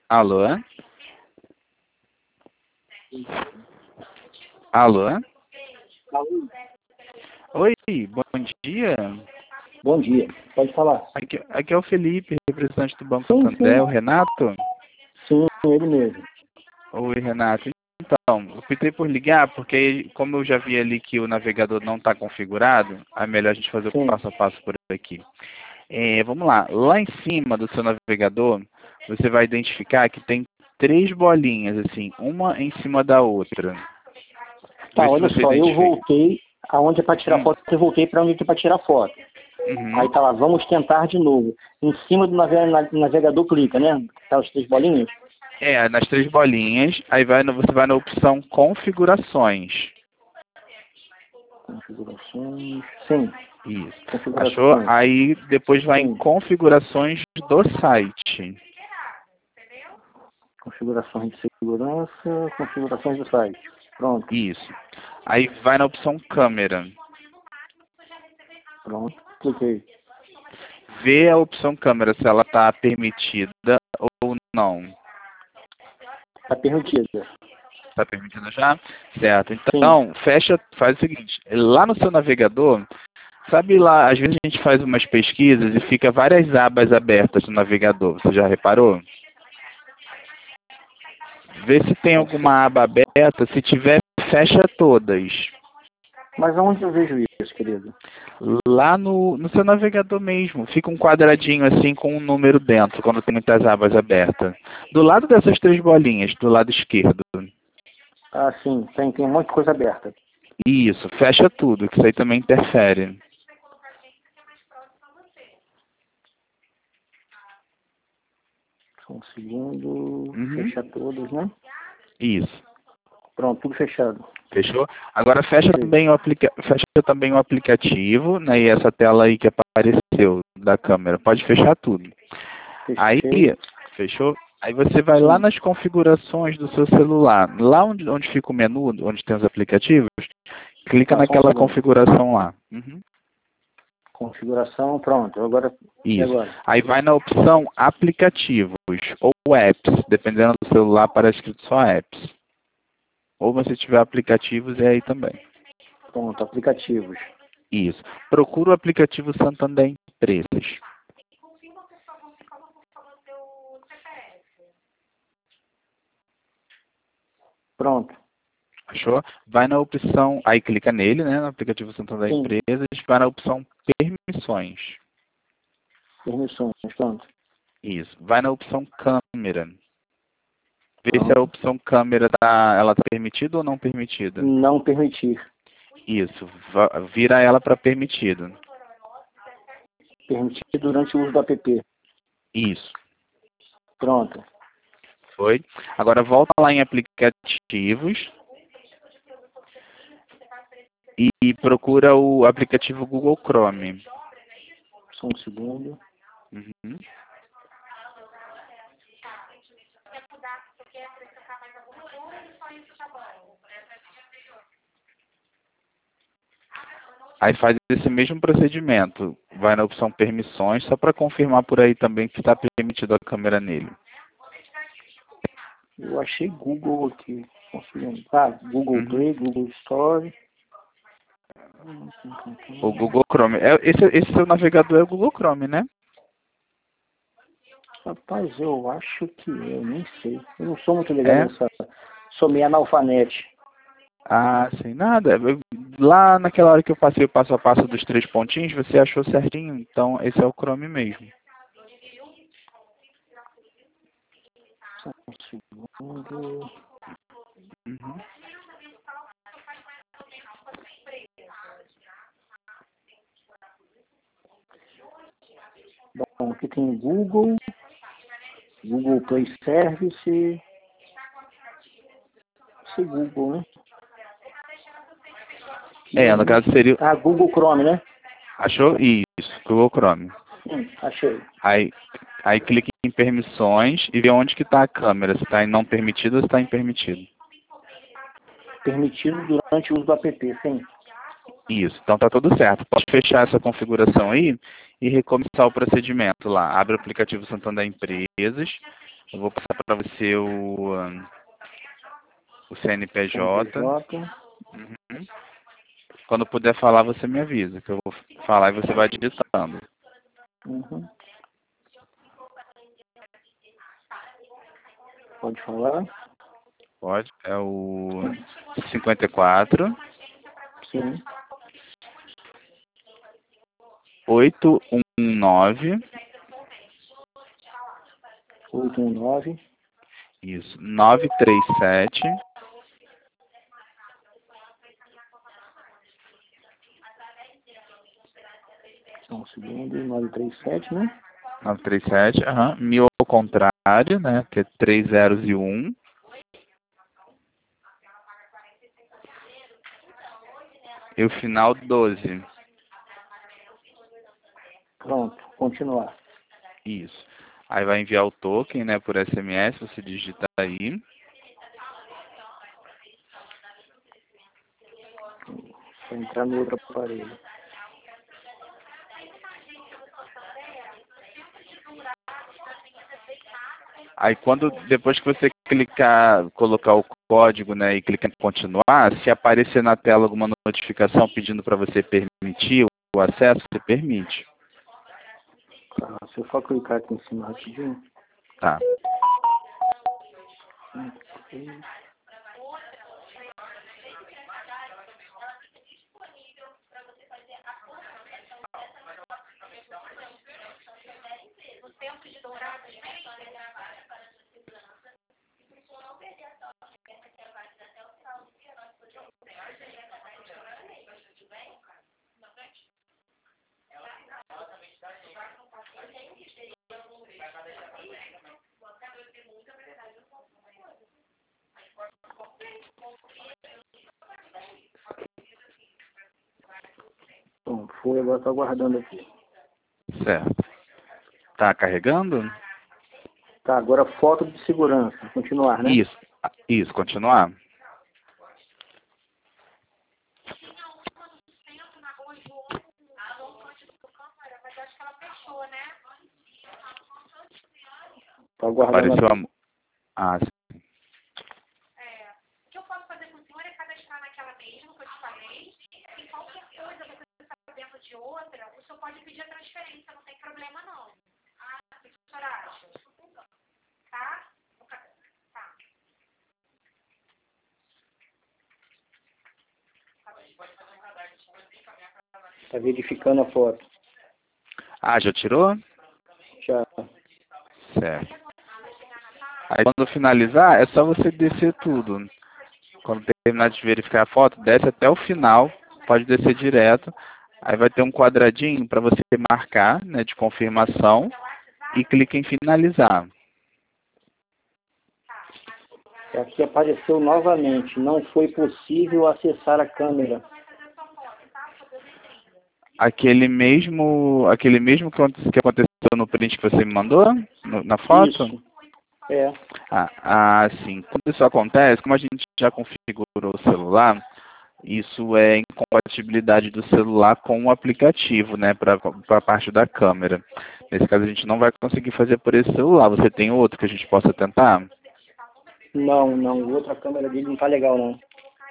Alô? Alô? Alô? Oi, bom dia. Bom dia, pode falar. Aqui é o Felipe, representante do Banco Sim, Santander. sim. O Renato? Sim, ele mesmo. Oi, Renato. Então, eu optei por ligar porque, como eu já vi ali que o navegador não está configurado, é melhor a gente fazer o Sim. passo a passo por aqui. Vamos lá. Lá em cima do seu navegador, você vai identificar que tem 3 bolinhas, assim, uma em cima da outra. Tá, Vê se olha você só, eu identifica. voltei aonde é para tirar foto, eu voltei para onde é para tirar foto. Uhum. Aí tá lá, vamos tentar de novo. Em cima do navegador clica, né? Tá as 3 bolinhas? Nas 3 bolinhas, aí você vai na opção configurações. Configurações. Sim, Isso. Achou? configurações. Aí depois vai em Sim, configurações do site. configurações de segurança, configurações do site. Pronto, Isso. Aí vai na opção câmera. pronto, cliquei. Vê a opção câmera se ela está permitida ou não. Tá permitida. Está permitida já? Certo. Sim, Então, faz o seguinte. Lá no seu navegador, sabe lá, às vezes a gente faz umas pesquisas e fica várias abas abertas no navegador. Você já reparou? Vê se tem alguma aba aberta. Se tiver, fecha todas. mas aonde eu vejo isso, querido? Lá no seu navegador mesmo. Fica um quadradinho assim com um número dentro, quando tem muitas abas abertas. Do lado dessas 3 bolinhas, do lado esquerdo. Ah, sim, tem um monte de coisa aberta. Isso, fecha tudo, que isso aí também interfere. Só um segundo, Uhum. fechar todos, né? Isso. Pronto, tudo fechado. Fechou? Agora fecha também o aplicativo, né? E essa tela aí que apareceu da câmera. Pode fechar tudo. Aí, Fechei. fechou? Aí você vai lá Sim. nas configurações do seu celular. Lá onde fica o menu, onde tem os aplicativos, clica Tá, só um naquela segundo. configuração lá. Uhum. Configuração, pronto. Agora, e Isso. agora? Aí vai na opção aplicativos ou apps, dependendo do celular, para escrito só apps. Ou você tiver aplicativos, é aí também. Pronto, aplicativos. Isso. Procura o aplicativo Santander Empresas. Pronto. Achou? Vai na opção, aí clica nele, né, no aplicativo Santander Sim. Empresas, vai na opção permissões. Permissões, pronto. Isso. Vai na opção câmera. Vê se a Pronto. opção câmera ela tá permitida ou não permitida. Não permitir. Isso. Vira ela para permitido. Permitir durante o uso do app. Isso. Pronto. Foi. Agora volta lá em aplicativos e procura o aplicativo Google Chrome. Só um segundo. Uhum. Aí faz esse mesmo procedimento. Vai na opção permissões, só para confirmar por aí também que está permitido a câmera nele. Eu achei Google aqui. Só um segundo. Ah, Google Uhum. Play, Google Store. O Google Chrome. Esse seu navegador é o Google Chrome, né? Rapaz, eu acho que eu nem sei. Eu não sou muito legal É? nessa. Sou meio analfabete. Ah, sim, nada. Lá naquela hora que eu passei o passo a passo dos 3 pontinhos, você achou certinho. Então, esse é o Chrome mesmo. Só um segundo. Uhum. Bom, aqui tem Google, Google Play Service. Esse Google, né? No caso seria... Ah, Google Chrome, né? Achou? Isso, Google Chrome. Achei. Aí clique em permissões e vê onde que está a câmera. Se está em não permitido ou se está em permitido. Permitido durante o uso do app, sim. Isso, então tá tudo certo. Pode fechar essa configuração aí e recomeçar o procedimento lá. Abre o aplicativo Santander Empresas, Eu vou passar para você o CNPJ. CNPJ. Uhum. Quando puder falar, você me avisa, que eu vou falar e você vai digitando. Uhum. Pode falar? Pode. É o 54 Sim. 819 819. isso, 937 Só um segundo. 937, né? 937, aham, 1000 ao contrário, né, que é 3 zeros e 1. E o final 12. Pronto. Continuar. Isso. Aí vai enviar o token, né, por SMS, você digita aí. Vou entrar no outro aparelho. Aí depois que você clicar, colocar o código, né, e clicar em continuar, se aparecer na tela alguma notificação pedindo para você permitir o acesso, você permite. Tá, se eu só clicar aqui em cima rapidinho. Tá. Bom, foi, agora estou aguardando aqui. Certo. Tá carregando? Tá, agora foto de segurança. Continuar, né? Isso, continuar. Tô aguardando Apareceu aqui. Ah, sim. Tá verificando a foto. Ah, já tirou? Já. Certo. Aí quando finalizar, é só você descer tudo. Quando terminar de verificar a foto, desce até o final, pode descer direto. Aí vai ter um quadradinho para você marcar, né, de confirmação, e clica em finalizar. Aqui apareceu novamente. Não foi possível acessar a câmera. Aquele mesmo que aconteceu no print que você me mandou, na foto? Isso. É. Sim. Quando isso acontece, como a gente já configurou o celular, isso é incompatibilidade do celular com o aplicativo, né, para a parte da câmera. Nesse caso, a gente não vai conseguir fazer por esse celular. Você tem outro que a gente possa tentar? Não. Outra câmera dele não tá legal, não.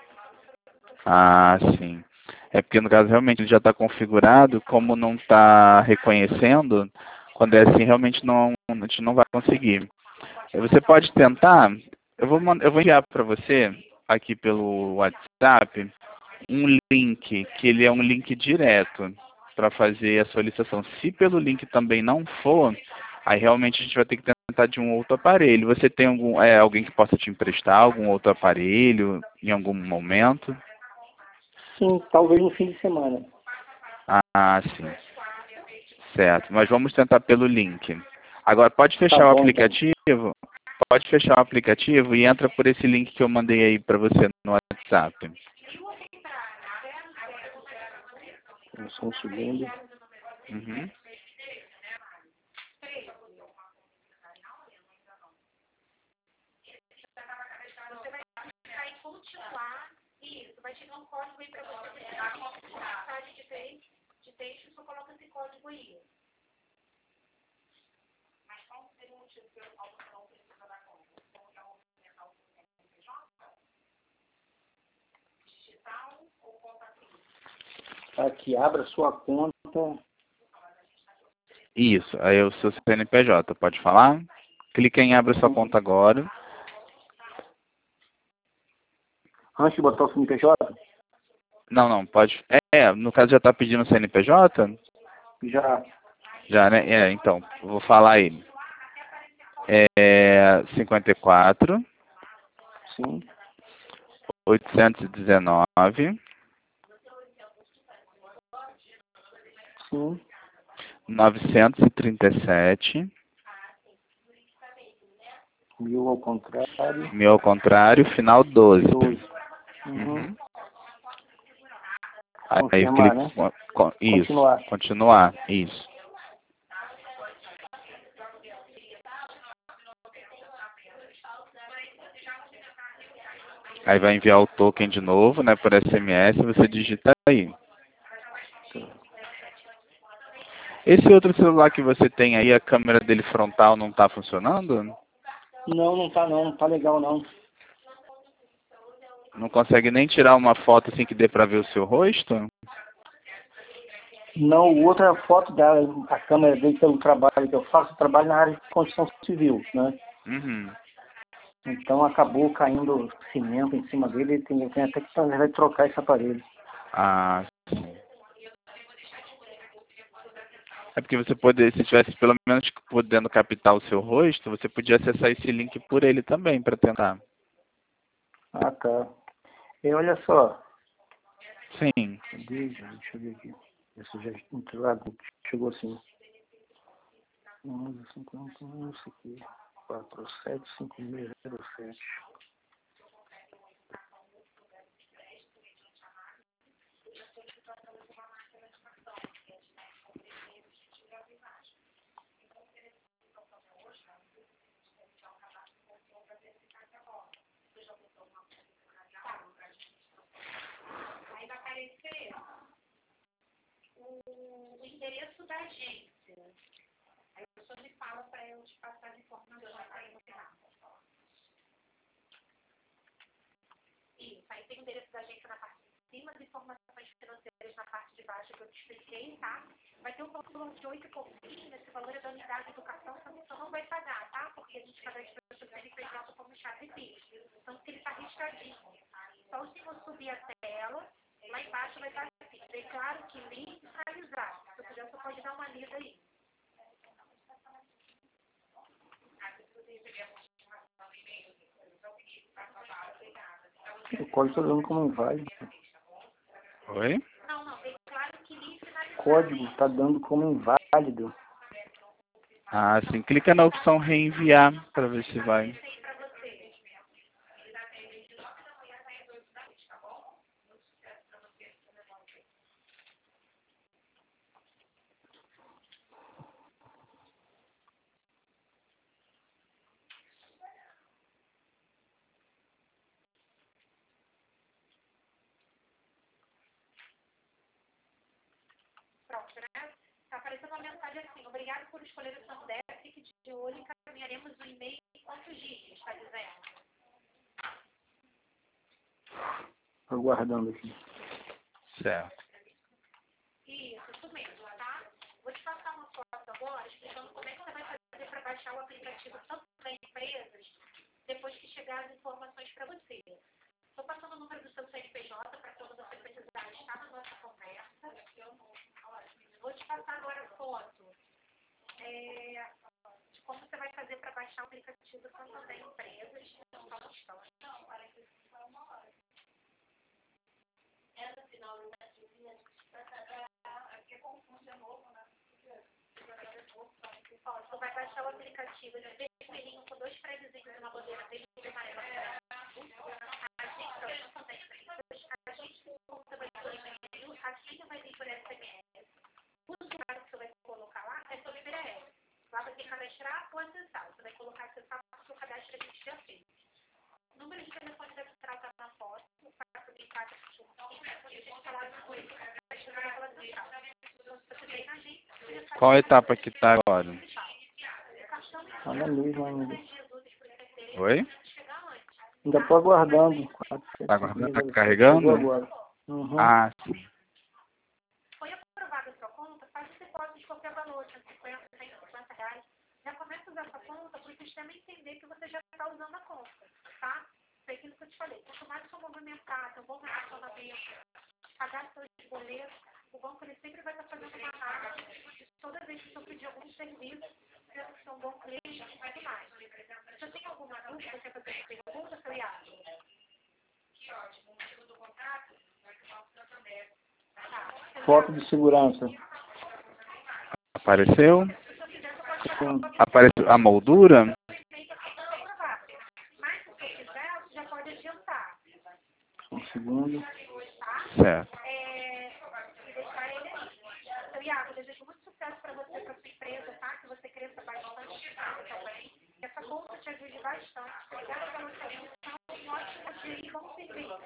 Sim. É porque, no caso, realmente ele já está configurado, como não está reconhecendo, quando é assim, realmente a gente não vai conseguir. Você pode tentar, eu vou enviar para você, aqui pelo WhatsApp, um link, que ele é um link direto para fazer a solicitação. Se pelo link também não for, aí realmente a gente vai ter que tentar de um outro aparelho. Você tem alguém que possa te emprestar algum outro aparelho em algum momento? Sim, talvez no fim de semana. Sim. Certo. Mas vamos tentar pelo link. Agora, pode Tá fechar o bom, então. aplicativo? Pode fechar o aplicativo e entra por esse link que eu mandei aí para você no WhatsApp. Só um segundo. Uhum. Aqui, abra sua conta. Isso, aí é o seu CNPJ, pode falar? Clica em abre sua conta agora. Antes de botar o CNPJ? Não, pode. No caso já está pedindo o CNPJ? Já. Já, né? Então, eu vou falar aí. 54, Sim. 819, Sim. 937, 1000 ao contrário. 1000 ao contrário, final 12. 12. Uhum. Aí Confirmar, clica, né? isso, Continuar. continuar, isso. Aí vai enviar o token de novo, né, por SMS, você digita aí. Esse outro celular que você tem aí, a câmera dele frontal não está funcionando? Não tá não. Não tá legal não. Não consegue nem tirar uma foto assim que dê para ver o seu rosto? Não, o outro é a foto a câmera dele pelo trabalho que eu faço. Eu trabalho na área de construção civil, né? Uhum. Então acabou caindo cimento em cima dele. Ele tem até que, na verdade, trocar esse aparelho. Ah, sim. É porque você poderia, se tivesse pelo menos podendo captar o seu rosto, você podia acessar esse link por ele também para tentar. Ah, tá. E olha só. Sim. Deixa eu ver aqui. Esse já entrou, ah, chegou assim. 11,51, isso aqui. 475607. Aí vai aparecer o endereço da agência. Aí a pessoa me fala para eu te passar as informações para você lá. Isso, aí tem o endereço da agência na parte de cima, as informações financeiras na parte de baixo que eu te expliquei, tá? Vai ter um valor de 8 e pouquinho, esse valor é da unidade de educação, que a pessoa não vai pagar, tá? Porque a gente cadastra o seu CNPJ como chave PIX. Então, ele está riscadinho. Só o senhor subir a tela, lá embaixo vai estar assim, declaro que li e finalizar. Se você quiser, você pode dar uma lida aí. O código está dando como inválido. Oi? Não, declaro que li e O finalizar. código está dando como inválido. Ah, sim. Clica na opção reenviar para ver se vai. Pronto, né? Está aparecendo uma mensagem assim, obrigado por escolher o Sandef, fique de olho e encaminharemos o e-mail em quantos dias, está dizendo. Aguardando aqui. Certo. Isso mesmo, tá? Vou te passar uma foto agora explicando como é que você vai fazer para baixar o aplicativo tanto para empresas, depois que chegar as informações para você. Estou passando o número do seu CNPJ para quando você precisar estar na nossa conversa. Vou te passar agora a foto de como você vai fazer para baixar o aplicativo tanto para empresas, só um instante. Ó, você vai baixar o aplicativo de vermelhinho com 2 prédiozinhos e uma bandeira verde e amarela. A gente também a gente você vai por e-mail, a senha vai vir por SMS. O usuário que você vai colocar lá é seu CPF. Lá você cadastrar ou acessar. Você vai colocar acessar o seu cadastro a gente já fez. O número de telefone da central está na foto, o 434 e a gente falar depois. Qual a etapa que está agora? Está na mesma ainda. Oi? Ainda estou aguardando. Está aguardando? Está Chegou carregando? agora. Uhum. Ah, sim. Já começa a usar essa conta para o sistema entender que você já está usando a conta, tá? Foi aquilo que eu te falei. Quanto mais você movimentar, ter um bom relacionamento, pagar seus boletos, o banco ele sempre vai estar fazendo uma análise de toda vez que você pedir algum serviço, se você é um bom cliente e tudo mais. Se você tem alguma dúvida, você quer fazer uma pergunta, seu Iago? Que ótimo. O motivo do contrato vai ser o Santander. Foto de segurança. Apareceu? Sim. Apareceu a moldura? Mas se você quiser, você já pode adiantar. Um segundo. Certo. E deixar ele aí. Seu Iago, eu desejo muito sucesso para você, para sua empresa, tá? Que você cresça bastante também. Que essa conta te ajude bastante. Obrigada pela sua atenção. Um ótimo dia e bom serviço.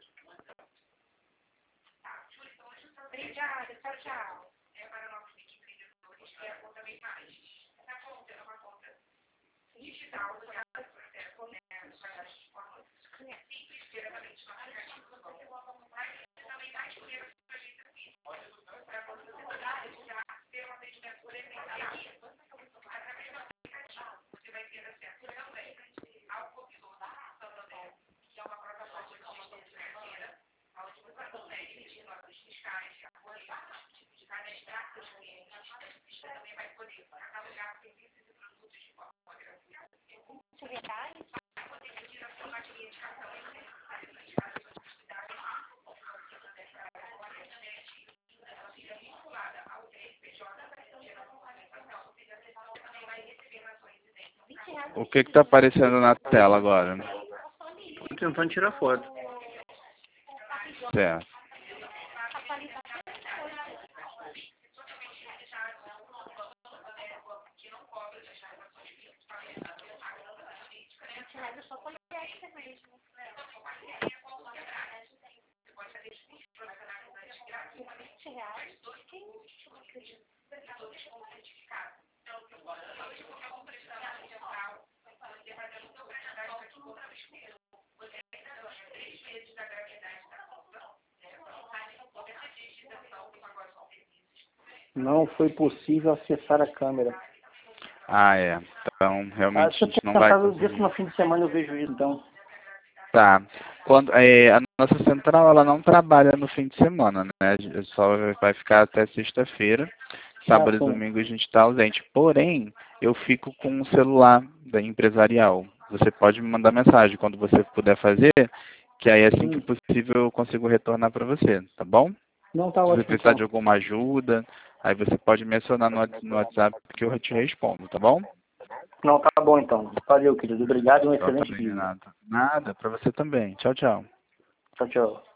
Obrigada. Tchau, tchau. Para nossos empreendedores, que é a conta bem mais. Essa conta é uma conta digital, usada para o comércio, para as formas simples, diretamente no aplicativo. Você vai também mais dinheiro para a gente aqui. Para você já ter um atendimento presencial. Através do aplicativo, você vai ter acesso também ao computador da Santander, que é uma plataforma de gestão financeira, onde você consegue emitir notas fiscais, cadastrar seus clientes. Você também vai poder catalogar serviços e produtos de forma gratuita. Vai poder pedir a sua bateria de cartão vinculada ao CNPJ, também vai receber na sua residência. O que está aparecendo na tela agora? Estou tentando tirar foto. Certo. Não foi possível acessar a câmera. Ah, é. Então, realmente Se a eu gente não vai tentar ver se conseguir. no fim de semana eu vejo isso, então. Tá. Quando, a nossa central, ela não trabalha no fim de semana, né? Só vai ficar até sexta-feira. Sábado e sim. domingo a gente está ausente. Porém, eu fico com o celular da empresarial. Você pode me mandar mensagem quando você puder fazer, que aí assim que possível eu consigo retornar para você, tá bom? Não, tá Se você ótimo, precisar então. de alguma ajuda, aí você pode me acionar no WhatsApp que eu te respondo, tá bom? Não, tá bom, então. Valeu, querido. Obrigado e um Então tá excelente bem, dia. Renato. Nada, para você também. Tchau, tchau. Tchau, tchau.